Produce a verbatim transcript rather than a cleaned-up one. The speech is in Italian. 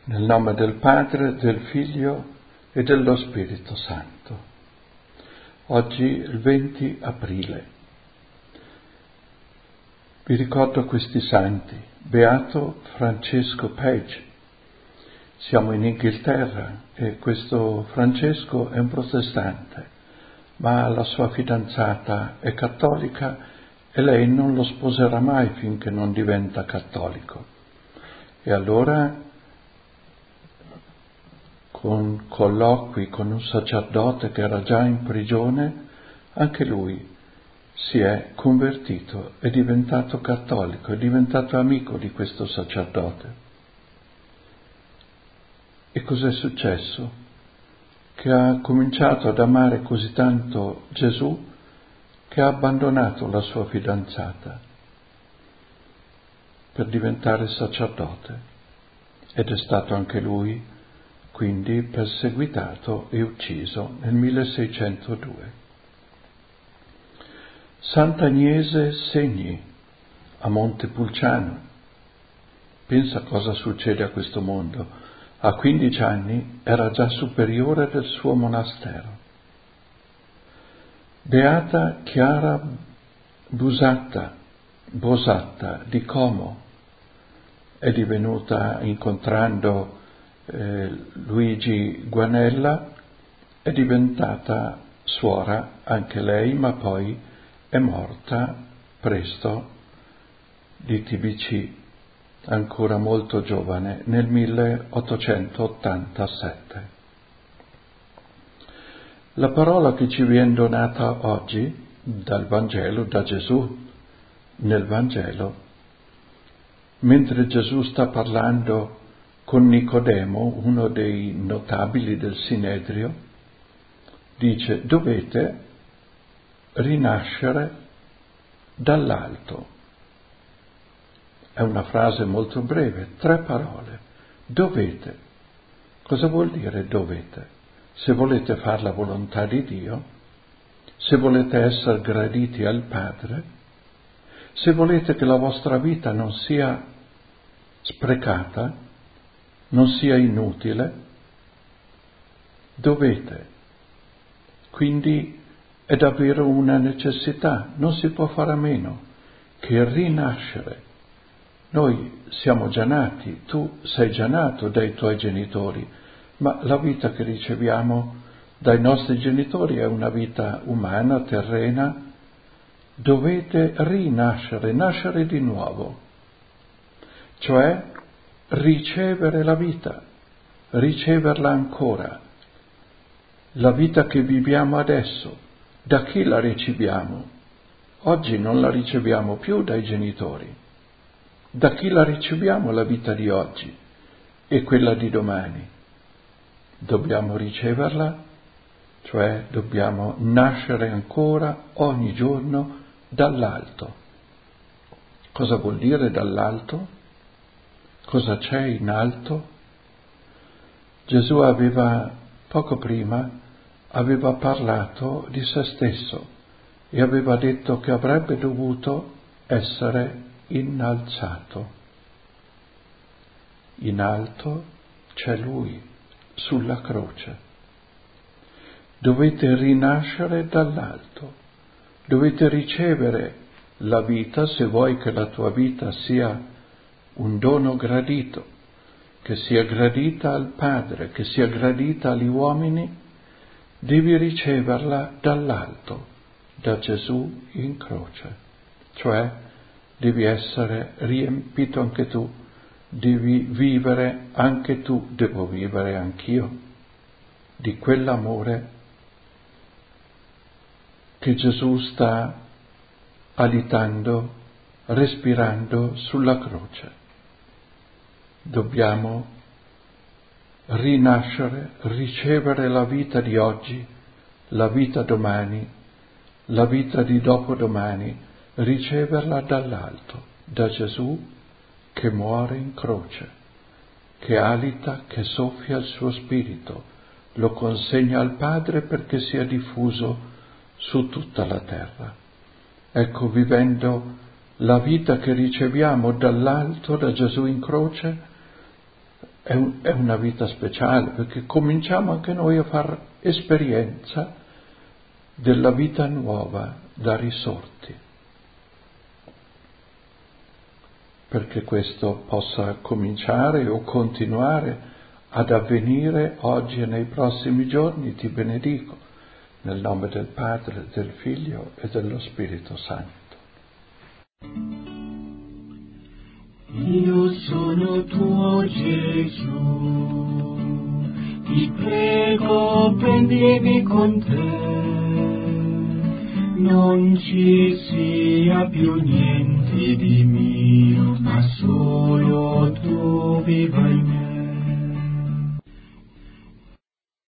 Nel nome del Padre, del Figlio e dello Spirito Santo. Oggi il venti aprile. Vi ricordo questi santi. Beato Francesco Page. Siamo in Inghilterra e questo Francesco è un protestante, ma la sua fidanzata è cattolica e lei non lo sposerà mai finché non diventa cattolico. E allora, con colloqui con un sacerdote che era già in prigione, anche lui si è convertito, è diventato cattolico, è diventato amico di questo sacerdote. E cos'è successo? Che ha cominciato ad amare così tanto Gesù che ha abbandonato la sua fidanzata per diventare sacerdote ed è stato anche lui quindi perseguitato e ucciso nel milleseicentodue. Sant'Agnese Segni a Montepulciano. Pensa cosa succede a questo mondo. A quindici anni era già superiore del suo monastero. Beata Chiara Busatta, Bosatta di Como è divenuta, incontrando eh, Luigi Guanella, è diventata suora anche lei, ma poi è morta presto di T B C, ancora molto giovane, nel milleottocentottantasette. La parola che ci viene donata oggi dal Vangelo, da Gesù, nel Vangelo, mentre Gesù sta parlando con Nicodemo, uno dei notabili del Sinedrio, dice: dovete rinascere dall'alto. È una frase molto breve, tre parole. Dovete. Cosa vuol dire dovete? Se volete fare la volontà di Dio, se volete essere graditi al Padre, se volete che la vostra vita non sia sprecata, non sia inutile, dovete. Quindi è davvero una necessità, non si può fare a meno che rinascere. Noi siamo già nati, tu sei già nato dai tuoi genitori, ma la vita che riceviamo dai nostri genitori è una vita umana, terrena. Dovete rinascere, nascere di nuovo, cioè ricevere la vita, riceverla ancora. La vita che viviamo adesso, da chi la riceviamo? Oggi non la riceviamo più dai genitori. Da chi la riceviamo la vita di oggi e quella di domani? Dobbiamo riceverla, cioè dobbiamo nascere ancora ogni giorno dall'alto. Cosa vuol dire dall'alto? Cosa c'è in alto? Gesù aveva, poco prima, aveva parlato di se stesso e aveva detto che avrebbe dovuto essere innalzato. In alto c'è Lui, sulla croce. Dovete rinascere dall'alto, dovete ricevere la vita, se vuoi che la tua vita sia un dono gradito, che sia gradita al Padre, che sia gradita agli uomini, devi riceverla dall'alto, da Gesù in croce, cioè devi essere riempito anche tu, devi vivere anche tu, devo vivere anch'io, di quell'amore che Gesù sta alitando, respirando sulla croce. Dobbiamo rinascere, ricevere la vita di oggi, la vita domani, la vita di dopodomani, riceverla dall'alto, da Gesù che muore in croce, che alita, che soffia il suo spirito, lo consegna al Padre perché sia diffuso su tutta la terra. Ecco, vivendo la vita che riceviamo dall'alto, da Gesù in croce, è, un, è una vita speciale, perché cominciamo anche noi a fare esperienza della vita nuova da risorti. Perché questo possa cominciare o continuare ad avvenire oggi e nei prossimi giorni, ti benedico, nel nome del Padre, del Figlio e dello Spirito Santo. Io sono tuo Gesù, ti prego prendimi con te, non ci sia più niente di mio, ma solo tu viva in me.